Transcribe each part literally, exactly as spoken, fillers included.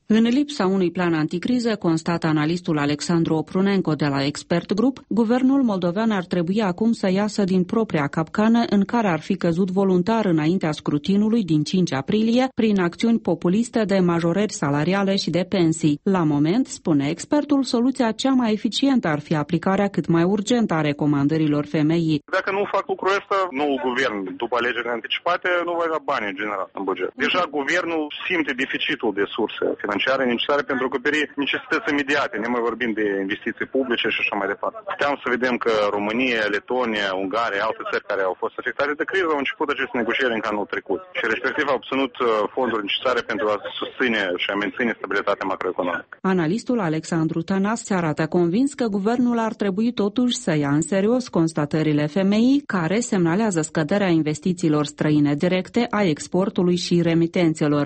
În lipsa unui plan anticriză, constată analistul Alexandru Oprunenco de la Expert Group, guvernul moldovean ar trebui acum să iasă din propria capcană în care ar fi căzut voluntar înaintea scrutinului din cinci aprilie prin acțiuni populiste de majorări salariale și de pensii. La moment, spune expertul, soluția cea mai eficientă ar fi aplicarea cât mai urgentă a recomandărilor F M I. Dacă nu fac lucrul ăsta, noul guvern, după alegerile anticipate, nu va avea bani în general în buget. Deja guvernul simte deficitul de surse financiare necesare pentru a acoperi necesități imediate, ne mai vorbim de investiții publice și așa mai departe. Puteam să vedem că România, Letonia, Ungaria, alte țări care au fost afectate de criză au început aceste negocieri încă anul trecut și respectiv au obținut fonduri necesare pentru a susține și a menține stabilitatea macroeconomică. Analistul Alexandru Tănas se arată convins că guvernul ar trebui totuși să ia în serios constatările F M I, care semnalează scăderea investițiilor străine directe, a exportului și remitențelor.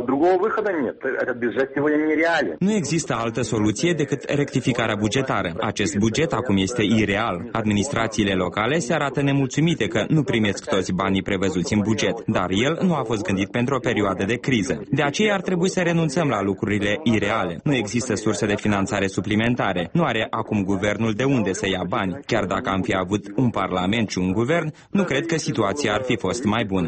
Nu există altă soluție decât rectificarea bugetară. Acest buget acum este ireal. Administrațiile locale se arată nemulțumite că nu primesc toți banii prevăzuți în buget, dar el nu a fost gândit pentru o perioadă de criză. De aceea ar trebui să renunțăm la lucrurile ireale. Nu există surse de finanțare suplimentare. Nu are acum guvernul de unde să ia bani. Chiar dacă am fi avut un parlament și un guvern, nu cred că situația ar fi fost mai bună.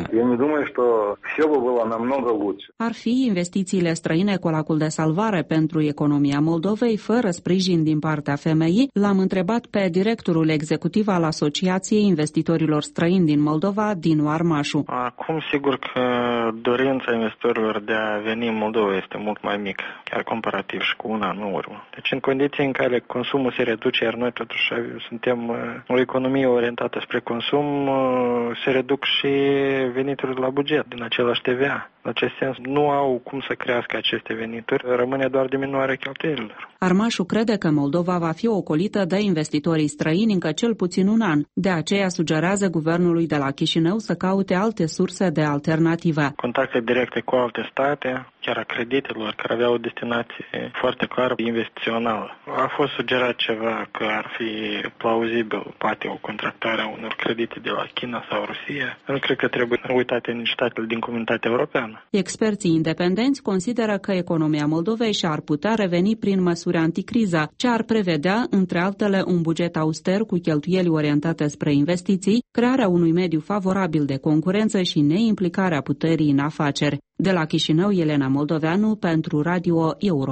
Ar fi investițiile străine colacul de salvare pentru economia Moldovei, fără sprijin din partea F M I? L-am întrebat pe directorul executiv al Asociației Investitorilor Străini din Moldova, Dinu Armașu. Acum, sigur că dorința investitorilor de a veni în Moldova este mult mai mică, chiar comparativ și cu un an în urmă. Deci, în condiții în care consumul se reduce, iar noi totuși suntem o economie orientată spre consum, se reduc și veniturile la buget din același T V A. În acest sens, nu au cum să crească aceste venituri, rămâne doar diminuarea cheltuielilor. Armașu crede că Moldova va fi ocolită de investitorii străini încă cel puțin un an. De aceea sugerează guvernului de la Chișinău să caute alte surse de alternative. Contacte directe cu alte state, chiar a creditelor care aveau o destinație foarte clară investițională. A fost sugerat ceva că ar fi plauzibil, poate o contractare a unor credite de la China sau Rusia. Nu cred că trebuie uitate nici statele din Comunitatea Europeană. Experții independenți consideră că economia Moldovei și-ar putea reveni prin măsuri anticriză, ce ar prevedea, între altele, un buget auster cu cheltuieli orientate spre investiții, crearea unui mediu favorabil de concurență și neimplicarea puterii în afaceri. De la Chișinău, Elena Moldoveanu pentru Radio Euro.